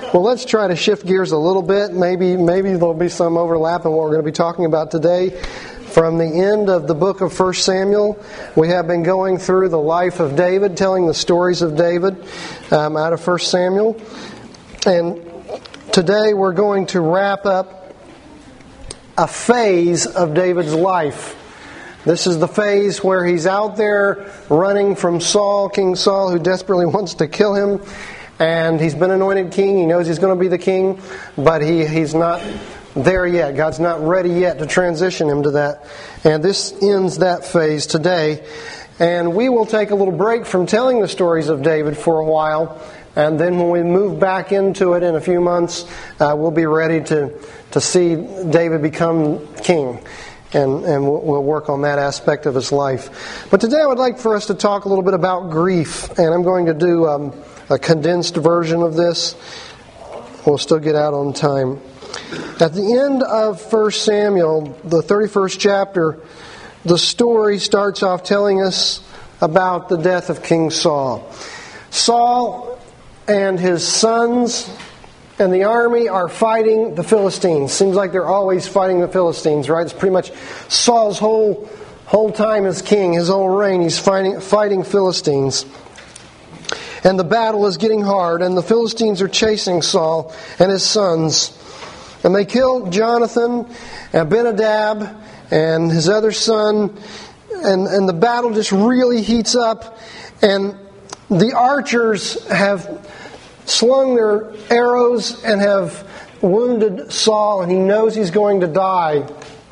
Well, let's try to shift gears a little bit. Maybe there'll be some overlap in what we're going to be talking about today. From the end of the book of 1 Samuel, we have been going through the life of David, telling the stories of David out of 1 Samuel. And today we're going to wrap up a phase of David's life. This is the phase where he's out there running from Saul, King Saul, who desperately wants to kill him. And he's been anointed king. He knows he's going to be the king, but he's not there yet. God's not ready yet to transition him to that. And this ends that phase today. And we will take a little break from telling the stories of David for a while. And then when we move back into it in a few months, we'll be ready to see David become king. And we'll work on that aspect of his life. But today I would like for us to talk a little bit about grief. And I'm going to do a condensed version of this. We'll still get out on time. At the end of 1 Samuel, the 31st chapter, the story starts off telling us about the death of King Saul. Saul and his sons and the army are fighting the Philistines. Seems like they're always fighting the Philistines, right? It's pretty much Saul's whole time as king, his whole reign. He's fighting Philistines. And the battle is getting hard, and the Philistines are chasing Saul and his sons. And they kill Jonathan and Abinadab and his other son, and the battle just really heats up. And the archers have slung their arrows and have wounded Saul, and he knows he's going to die.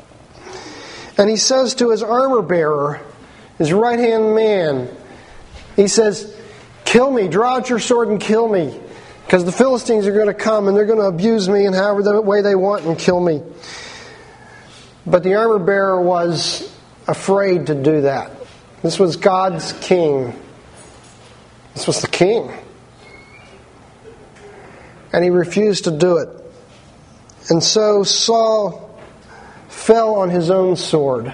And he says to his armor bearer, his right-hand man, he says, "Kill me, draw out your sword and kill me, because the Philistines are going to come and they're going to abuse me in however way they want and kill me." But the armor bearer was afraid to do that. This was God's king. This was the king. And he refused to do it. And so Saul fell on his own sword.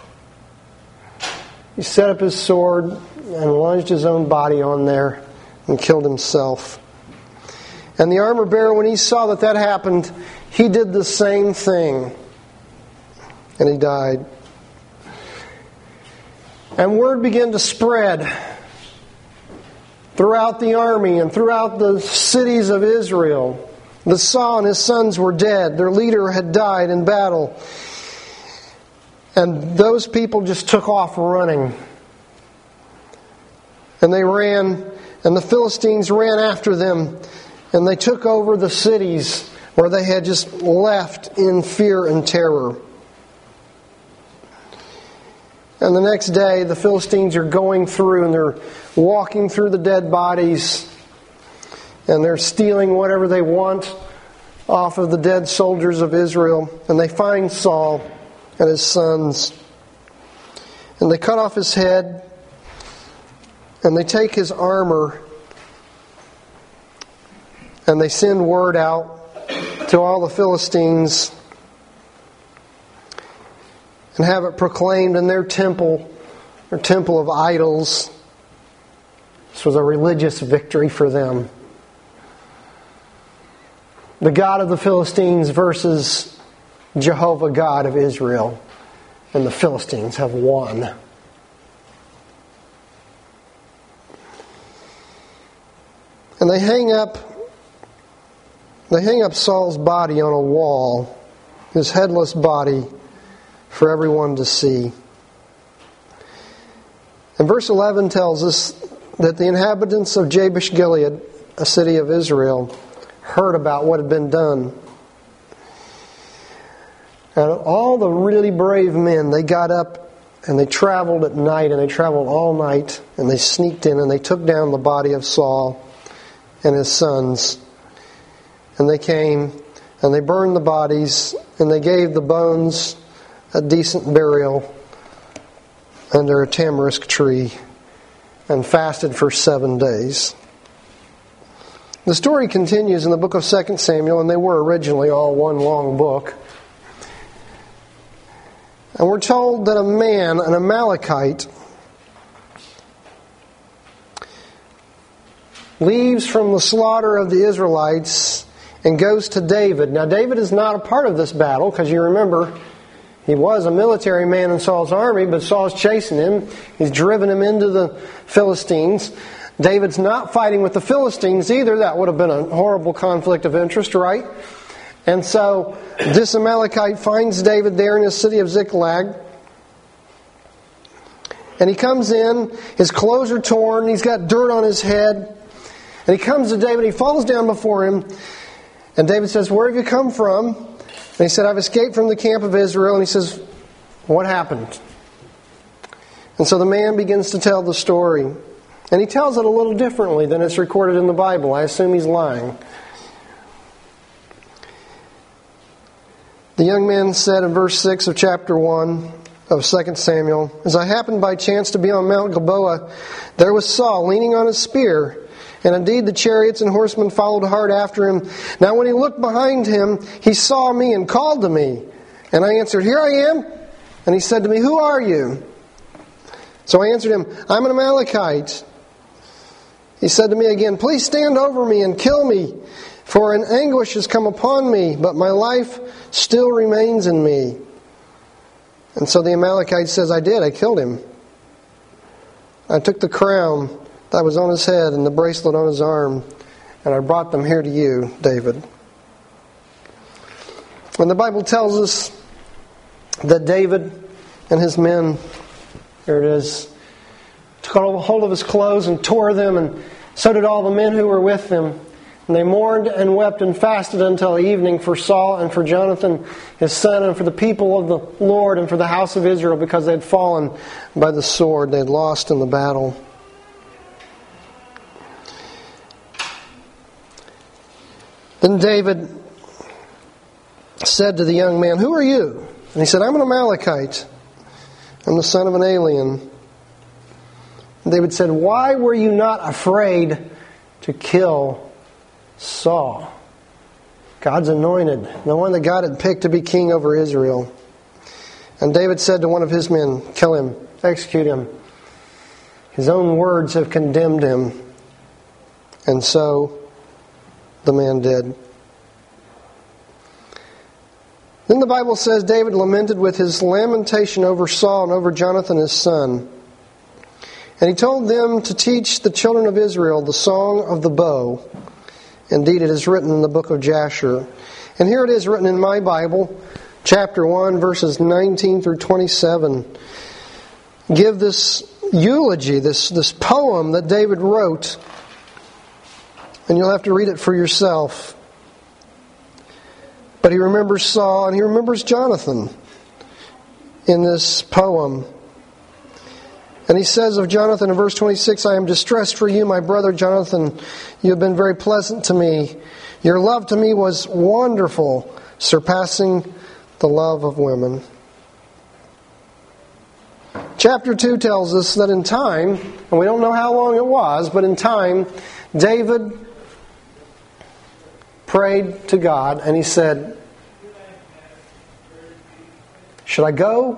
He set up his sword and lunged his own body on there and killed himself. And the armor bearer, when he saw that happened, he did the same thing. And he died. And word began to spread throughout the army and throughout the cities of Israel that Saul and his sons were dead. Their leader had died in battle. And those people just took off running. And they ran, and the Philistines ran after them, and they took over the cities where they had just left in fear and terror. And the next day, the Philistines are going through, and they're walking through the dead bodies, and they're stealing whatever they want off of the dead soldiers of Israel. And they find Saul and his sons, and they cut off his head, and they take his armor, and they send word out to all the Philistines and have it proclaimed in their temple of idols. This was a religious victory for them. The God of the Philistines versus Jehovah God of Israel. And the Philistines have won. And they hang up Saul's body on a wall, his headless body, for everyone to see. And verse 11 tells us that the inhabitants of Jabesh Gilead, a city of Israel, heard about what had been done. And all the really brave men, they got up and they traveled at night, and they traveled all night, and they sneaked in and they took down the body of Saul and his sons. And they came and they burned the bodies, and they gave the bones a decent burial under a tamarisk tree, and fasted for 7 days. The story continues in the book of 2 Samuel, and they were originally all one long book. And we're told that a man, an Amalekite, leaves from the slaughter of the Israelites and goes to David. Now David is not a part of this battle, because you remember, he was a military man in Saul's army, but Saul's chasing him. He's driven him into the Philistines. David's not fighting with the Philistines either. That would have been a horrible conflict of interest, right? And so this Amalekite finds David there in his city of Ziklag. And he comes in, his clothes are torn, he's got dirt on his head. And he comes to David, he falls down before him. And David says, "Where have you come from?" And he said, "I've escaped from the camp of Israel." And he says, "What happened?" And so the man begins to tell the story. And he tells it a little differently than it's recorded in the Bible. I assume he's lying. The young man said in verse 6 of chapter 1 of 2 Samuel, "As I happened by chance to be on Mount Gilboa, there was Saul leaning on his spear. And indeed the chariots and horsemen followed hard after him. Now when he looked behind him, he saw me and called to me. And I answered, 'Here I am.' And he said to me, 'Who are you?' So I answered him, 'I'm an Amalekite.' He said to me again, 'Please stand over me and kill me, for an anguish has come upon me, but my life still remains in me.' And so the Amalekite says, 'I did, I killed him. I took the crown that was on his head and the bracelet on his arm, and I brought them here to you, David.'" When the Bible tells us that David and his men, there it is, took a hold of his clothes and tore them, and so did all the men who were with them. And they mourned and wept and fasted until evening for Saul and for Jonathan his son and for the people of the Lord and for the house of Israel, because they had fallen by the sword. They had lost in the battle. Then David said to the young man, "Who are you?" And he said, "I'm an Amalekite. I'm the son of an alien." And David said, "Why were you not afraid to kill Saul, God's anointed, the one that God had picked to be king over Israel?" And David said to one of his men, "Kill him, execute him. His own words have condemned him." And so the man did. Then the Bible says David lamented with his lamentation over Saul and over Jonathan his son. And he told them to teach the children of Israel the song of the bow. Indeed, it is written in the book of Jasher. And here it is written in my Bible, chapter 1, verses 19 through 27. Give this eulogy, this poem that David wrote. And you'll have to read it for yourself. But he remembers Saul and he remembers Jonathan in this poem. And he says of Jonathan in verse 26, "I am distressed for you, my brother Jonathan. You have been very pleasant to me. Your love to me was wonderful, surpassing the love of women." Chapter 2 tells us that in time, and we don't know how long it was, but in time, David prayed to God and he said, Should I go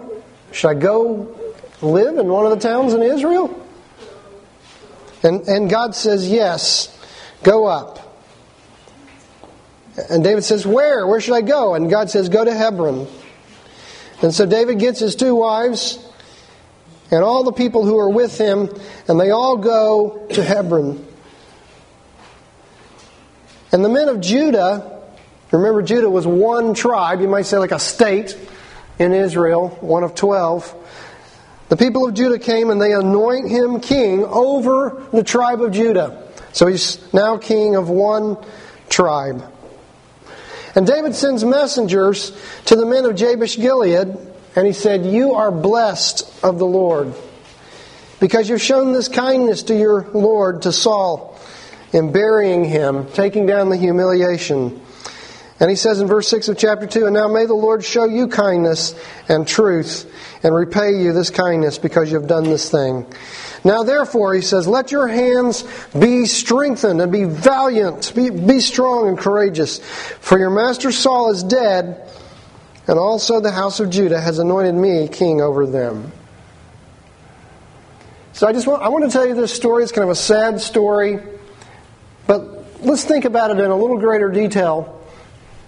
live in one of the towns in Israel?" And God says, "Yes, go up." And David says, "Where? Where should I go?" And God says, "Go to Hebron." And so David gets his 2 wives and all the people who are with him, and they all go to Hebron. And the men of Judah, remember Judah was one tribe, you might say like a state in Israel, one of 12. The people of Judah came and they anoint him king over the tribe of Judah. So he's now king of one tribe. And David sends messengers to the men of Jabesh Gilead, and he said, "You are blessed of the Lord, because you've shown this kindness to your Lord, to Saul, in burying him, taking down the humiliation." And he says in verse 6 of chapter 2, "And now may the Lord show you kindness and truth, and repay you this kindness, because you have done this thing. Now therefore," he says, "let your hands be strengthened and be valiant, be strong and courageous. For your master Saul is dead, and also the house of Judah has anointed me king over them." So I want to tell you this story. It's kind of a sad story, but let's think about it in a little greater detail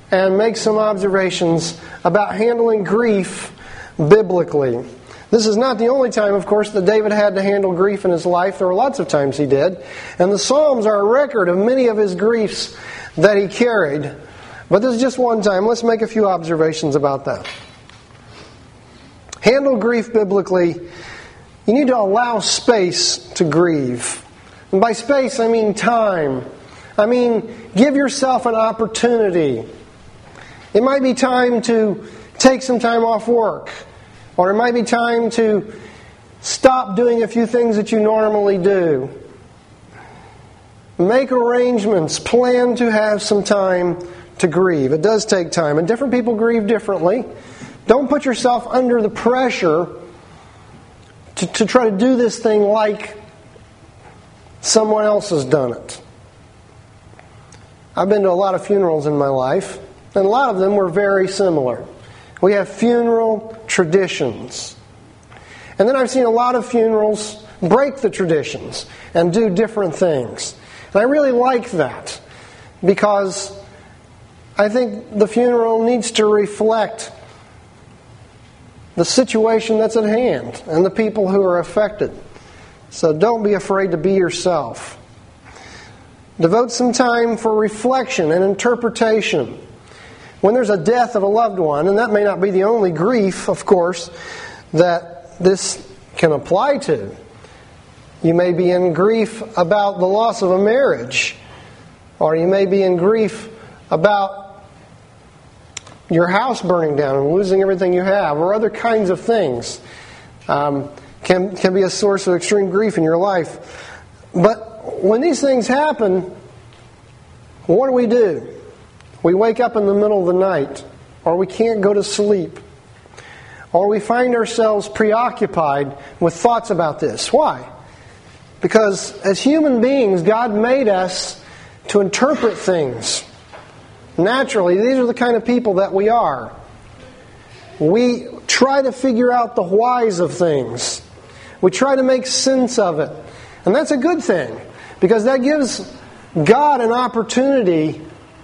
and make some observations about handling grief biblically. This is not the only time, of course, that David had to handle grief in his life. There were lots of times he did. And the Psalms are a record of many of his griefs that he carried. But this is just one time. Let's make a few observations about that. Handle grief biblically. You need to allow space to grieve. And by space, I mean time. I mean, give yourself an opportunity. It might be time to take some time off work. Or it might be time to stop doing a few things that you normally do. Make arrangements. Plan to have some time to grieve. It does take time. And different people grieve differently. Don't put yourself under the pressure to try to do this thing like someone else has done it. I've been to a lot of funerals in my life, and a lot of them were very similar. We have funeral traditions. And then I've seen a lot of funerals break the traditions and do different things. And I really like that because I think the funeral needs to reflect the situation that's at hand and the people who are affected. So don't be afraid to be yourself. Devote some time for reflection and interpretation. When there's a death of a loved one, and that may not be the only grief, of course, that this can apply to. You may be in grief about the loss of a marriage, or you may be in grief about your house burning down and losing everything you have, or other kinds of things can be a source of extreme grief in your life. But when these things happen, what do? We wake up in the middle of the night, or we can't go to sleep, or we find ourselves preoccupied with thoughts about this. Why? Because as human beings, God made us to interpret things. Naturally, these are the kind of people that we are. We try to figure out the whys of things. We try to make sense of it. And that's a good thing, because that gives God an opportunity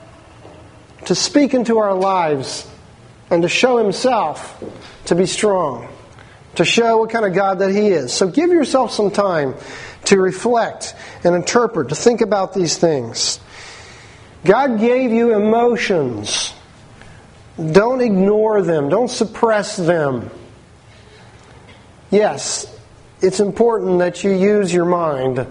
to speak into our lives and to show Himself to be strong, to show what kind of God that He is. So give yourself some time to reflect and interpret, to think about these things. God gave you emotions. Don't ignore them. Don't suppress them. Yes, it's important that you use your mind.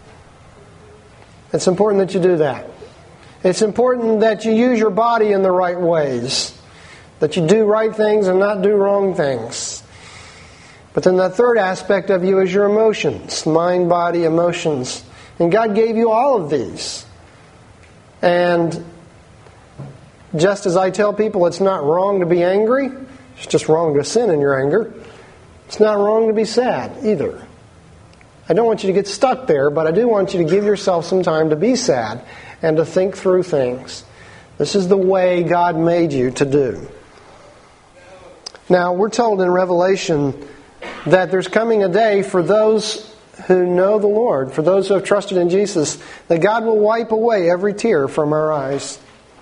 It's important that you do that. It's important that you use your body in the right ways. That you do right things and not do wrong things. But then that third aspect of you is your emotions. Mind, body, emotions. And God gave you all of these. And just as I tell people it's not wrong to be angry, it's just wrong to sin in your anger. It's not wrong to be sad either. I don't want you to get stuck there, but I do want you to give yourself some time to be sad and to think through things. This is the way God made you to do. Now, we're told in Revelation that there's coming a day for those who know the Lord, for those who have trusted in Jesus, that God will wipe away every tear from our eyes.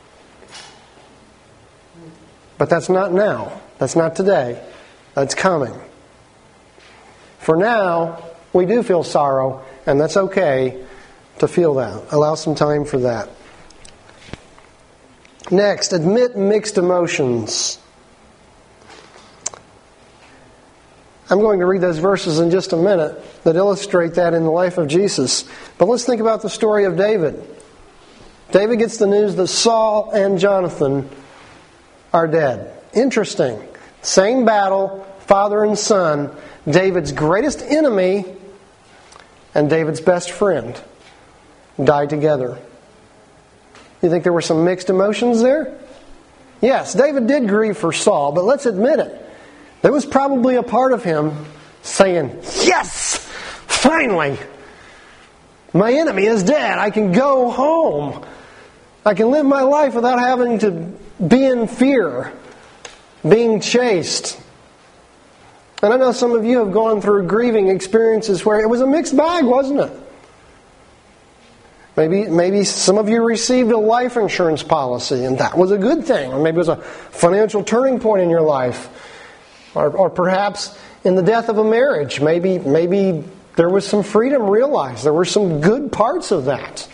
But that's not now. That's not today. That's coming. For now, we do feel sorrow, and that's okay to feel that. Allow some time for that. Next, admit mixed emotions. I'm going to read those verses in just a minute that illustrate that in the life of Jesus. But let's think about the story of David. David gets the news that Saul and Jonathan are dead. Interesting. Same battle, father and son. David's greatest enemy and David's best friend died together. You think there were some mixed emotions there? Yes, David did grieve for Saul, but let's admit it. There was probably a part of him saying, "Yes! Finally! My enemy is dead. I can go home. I can live my life without having to be in fear, being chased." And I know some of you have gone through grieving experiences where it was a mixed bag, wasn't it? Maybe some of you received a life insurance policy, and that was a good thing. Or maybe it was a financial turning point in your life. Or perhaps in the death of a marriage, maybe there was some freedom realized. There were some good parts of that.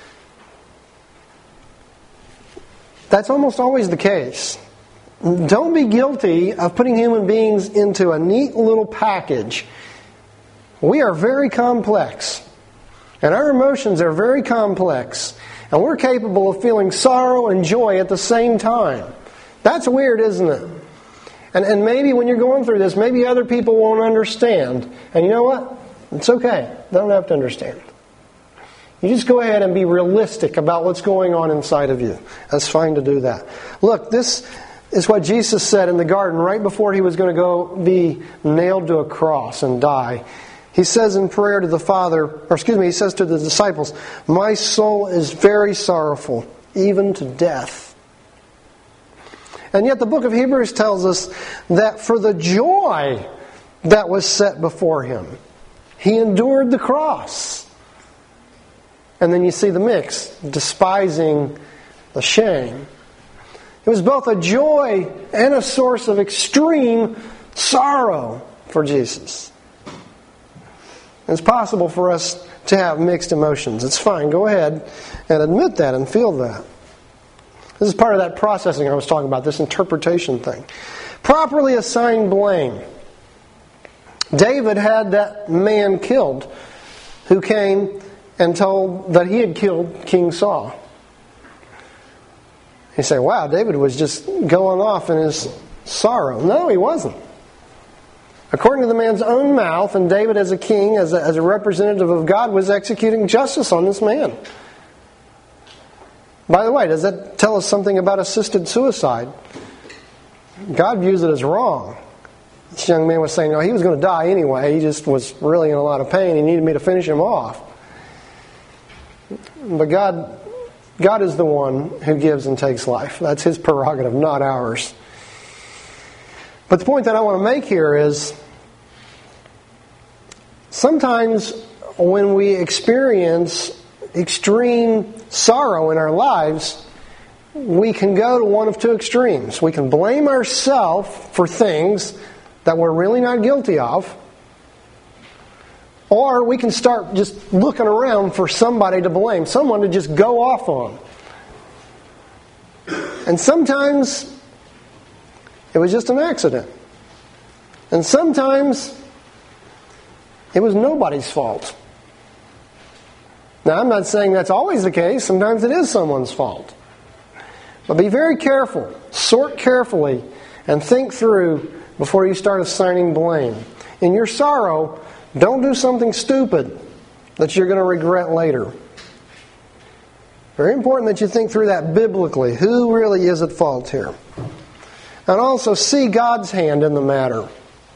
That's almost always the case. Don't be guilty of putting human beings into a neat little package. We are very complex. And our emotions are very complex. And we're capable of feeling sorrow and joy at the same time. That's weird, isn't it? And maybe when you're going through this, maybe other people won't understand. And you know what? It's okay. They don't have to understand. You just go ahead and be realistic about what's going on inside of you. That's fine to do that. Look, this is what Jesus said in the garden right before He was going to go be nailed to a cross and die. He says in prayer to the Father, He says to the disciples, "My soul is very sorrowful, even to death." And yet the book of Hebrews tells us that for the joy that was set before Him, He endured the cross. And then you see the mix, despising the shame. It was both a joy and a source of extreme sorrow for Jesus. It's possible for us to have mixed emotions. It's fine. Go ahead and admit that and feel that. This is part of that processing I was talking about, this interpretation thing. Properly assign blame. David had that man killed who came and told that he had killed King Saul. You say, wow, David was just going off in his sorrow. No, he wasn't. According to the man's own mouth, and David as a king, as a representative of God, was executing justice on this man. By the way, does that tell us something about assisted suicide? God views it as wrong. This young man was saying, no, he was going to die anyway. He just was really in a lot of pain. He needed me to finish him off. But God is the one who gives and takes life. That's His prerogative, not ours. But the point that I want to make here is sometimes when we experience extreme sorrow in our lives, we can go to one of two extremes. We can blame ourselves for things that we're really not guilty of, or we can start just looking around for somebody to blame, someone to just go off on. And sometimes it was just an accident. And sometimes it was nobody's fault. Now, I'm not saying that's always the case. Sometimes it is someone's fault. But be very careful. Sort carefully and think through before you start assigning blame. In your sorrow, don't do something stupid that you're going to regret later. Very important that you think through that biblically. Who really is at fault here? And also see God's hand in the matter.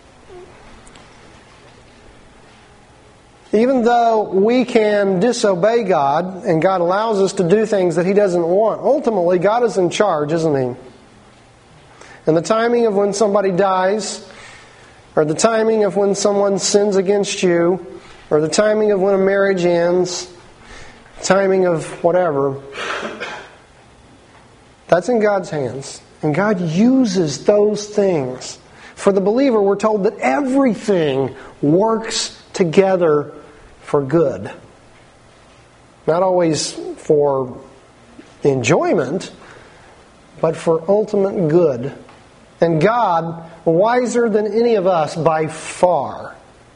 Even though we can disobey God, and God allows us to do things that He doesn't want, ultimately God is in charge, isn't He? And the timing of when somebody dies, or the timing of when someone sins against you, or the timing of when a marriage ends, timing of whatever, that's in God's hands. And God uses those things. For the believer, we're told that everything works together for good. Not always for enjoyment, but for ultimate good. And God, wiser than any of us by far,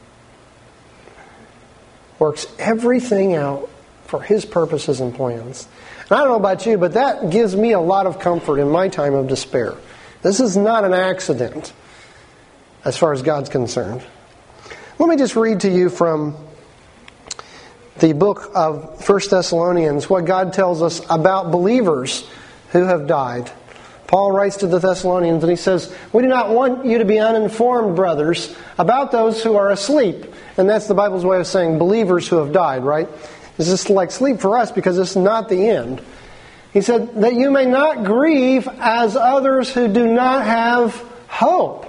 works everything out for His purposes and plans. And I don't know about you, but that gives me a lot of comfort in my time of despair. This is not an accident as far as God's concerned. Let me just read to you from the book of 1 Thessalonians what God tells us about believers who have died. Paul writes to the Thessalonians and he says, "We do not want you to be uninformed, brothers, about those who are asleep." And that's the Bible's way of saying believers who have died, right? It's just like sleep for us because it's not the end. He said, "that you may not grieve as others who do not have hope."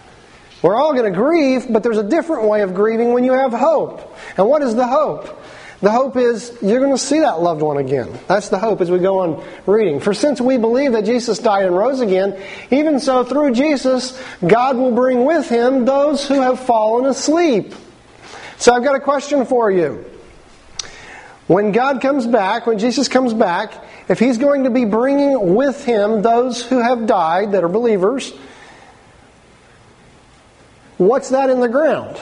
We're all going to grieve, but there's a different way of grieving when you have hope. And what is the hope? The hope is you're going to see that loved one again. That's the hope as we go on reading. For since we believe that Jesus died and rose again, even so through Jesus, God will bring with Him those who have fallen asleep. So I've got a question for you. When God comes back, when Jesus comes back, if He's going to be bringing with Him those who have died, that are believers, what's that in the ground?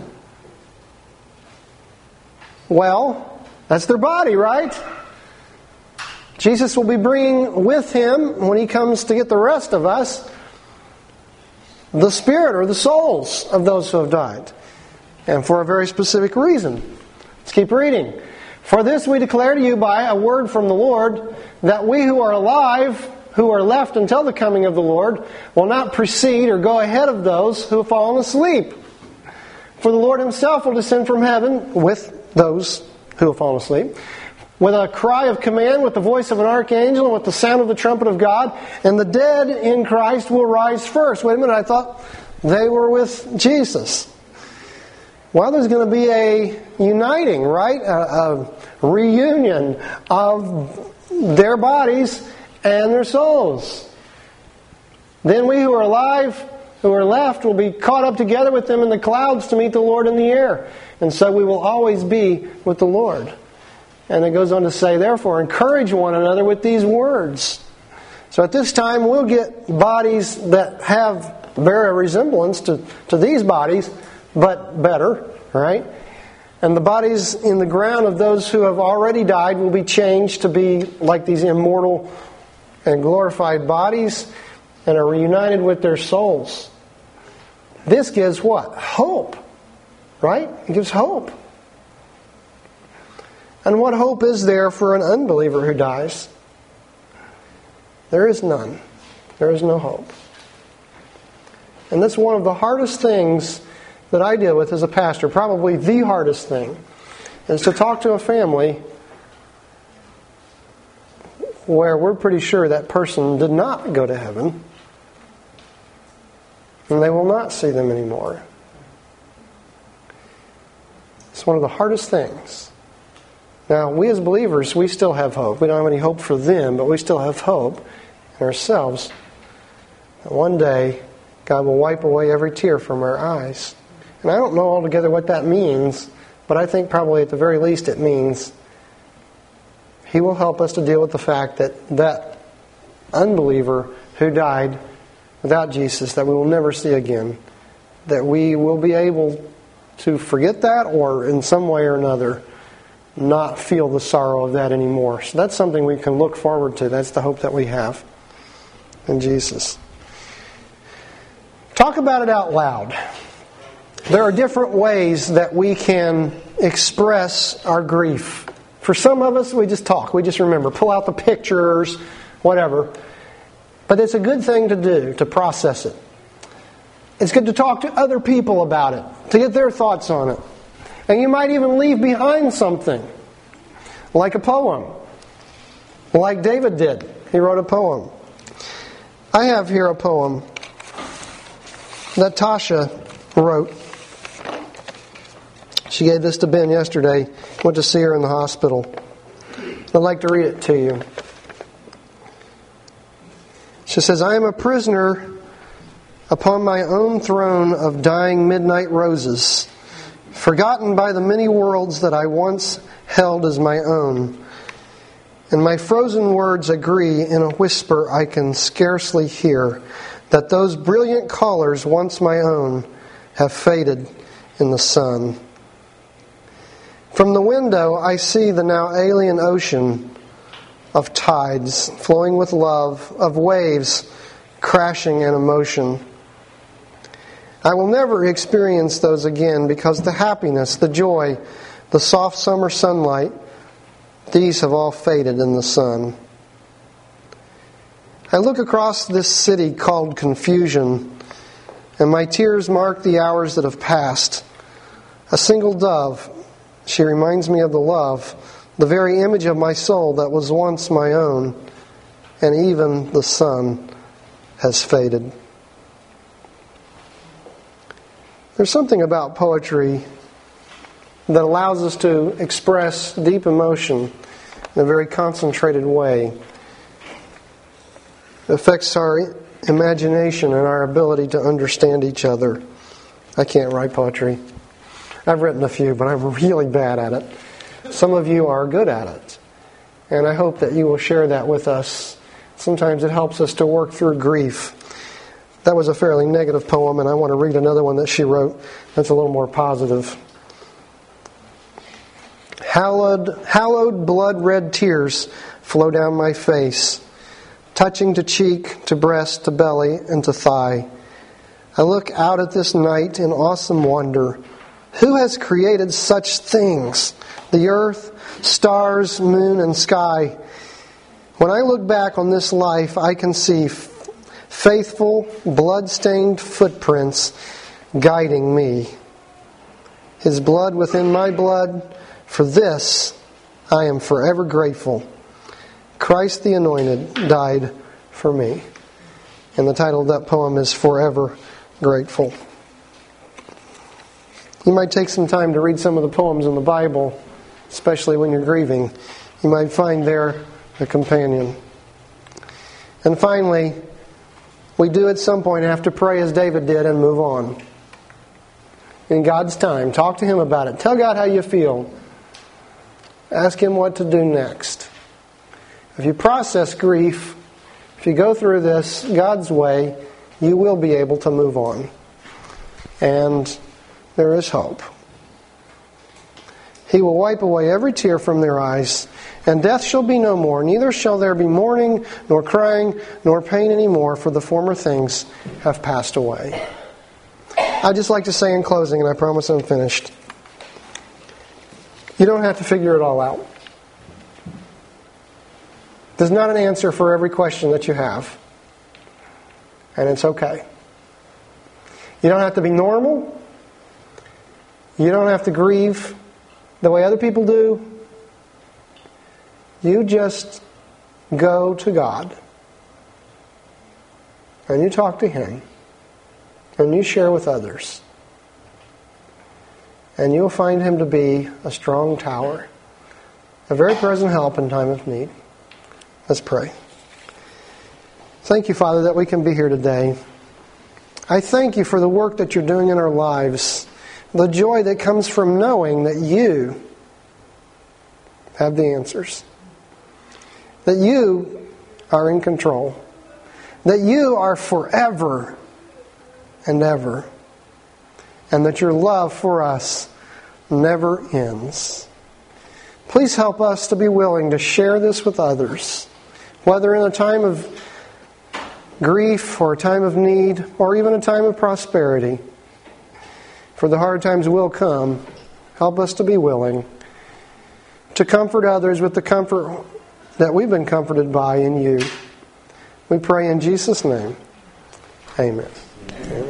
Well, that's their body, right? Jesus will be bringing with Him, when He comes to get the rest of us, the spirit or the souls of those who have died. And for a very specific reason. Let's keep reading. For this we declare to you by a word from the Lord, that we who are alive, who are left until the coming of the Lord, will not precede or go ahead of those who have fallen asleep. For the Lord Himself will descend from heaven with those who have fallen asleep, with a cry of command, with the voice of an archangel, and with the sound of the trumpet of God, and the dead in Christ will rise first. Wait a minute, I thought they were with Jesus. Well, there's going to be a uniting, right? A reunion of their bodies and their souls. Then we who are alive, who are left, will be caught up together with them in the clouds to meet the Lord in the air. And so we will always be with the Lord. And it goes on to say, therefore, encourage one another with these words. So at this time, we'll get bodies that bear a resemblance to these bodies, but better, right? And the bodies in the ground of those who have already died will be changed to be like these immortal and glorified bodies and are reunited with their souls. This gives what? Hope. Right? It gives hope. And what hope is there for an unbeliever who dies? There is none. There is no hope. And that's one of the hardest things that I deal with as a pastor. Probably the hardest thing is to talk to a family where we're pretty sure that person did not go to heaven and they will not see them anymore. It's one of the hardest things. Now, we as believers, we still have hope. We don't have any hope for them, but we still have hope in ourselves. And one day, God will wipe away every tear from our eyes. And I don't know altogether what that means, but I think probably at the very least it means He will help us to deal with the fact that unbeliever who died without Jesus, that we will never see again, that we will be able to forget that, or in some way or another not feel the sorrow of that anymore. So that's something we can look forward to. That's the hope that we have in Jesus. Talk about it out loud. There are different ways that we can express our grief. For some of us, we just talk. We just remember. Pull out the pictures, whatever. But it's a good thing to do, to process it. It's good to talk to other people about it, to get their thoughts on it. And you might even leave behind something, like a poem, like David did. He wrote a poem. I have here a poem that Tasha wrote. She gave this to Ben yesterday. Went to see her in the hospital. I'd like to read it to you. She says, I am a prisoner upon my own throne of dying midnight roses, forgotten by the many worlds that I once held as my own. And my frozen words agree in a whisper I can scarcely hear, that those brilliant colours once my own have faded in the sun. From the window I see the now alien ocean of tides flowing with love, of waves crashing in emotion. I will never experience those again because the happiness, the joy, the soft summer sunlight, these have all faded in the sun. I look across this city called confusion, and my tears mark the hours that have passed. A single dove, she reminds me of the love, the very image of my soul that was once my own, and even the sun has faded. There's something about poetry that allows us to express deep emotion in a very concentrated way. It affects our imagination and our ability to understand each other. I can't write poetry. I've written a few, but I'm really bad at it. Some of you are good at it. And I hope that you will share that with us. Sometimes it helps us to work through grief. That was a fairly negative poem, and I want to read another one that she wrote that's a little more positive. Hallowed blood-red tears flow down my face, touching to cheek, to breast, to belly, and to thigh. I look out at this night in awesome wonder. Who has created such things? The earth, stars, moon, and sky. When I look back on this life, I can see faithful, blood-stained footprints guiding me. His blood within my blood. For this, I am forever grateful. Christ the Anointed died for me. And the title of that poem is Forever Grateful. You might take some time to read some of the poems in the Bible, especially when you're grieving. You might find there a companion. And finally, we do at some point have to pray as David did and move on. In God's time, talk to Him about it. Tell God how you feel. Ask Him what to do next. If you process grief, if you go through this God's way, you will be able to move on. And there is hope. He will wipe away every tear from their eyes, and death shall be no more. Neither shall there be mourning, nor crying, nor pain any more, for the former things have passed away. I'd just like to say in closing, and I promise I'm finished, you don't have to figure it all out. There's not an answer for every question that you have. And it's okay. You don't have to be normal. You don't have to grieve the way other people do. You just go to God. And you talk to Him. And you share with others. And you'll find Him to be a strong tower. A very present help in time of need. Let's pray. Thank you, Father, that we can be here today. I thank you for the work that you're doing in our lives. The joy that comes from knowing that you have the answers. That you are in control. That you are forever and ever. And that your love for us never ends. Please help us to be willing to share this with others. Whether in a time of grief or a time of need or even a time of prosperity. For the hard times will come. Help us to be willing to comfort others with the comfort that we've been comforted by in you. We pray in Jesus' name. Amen. Amen.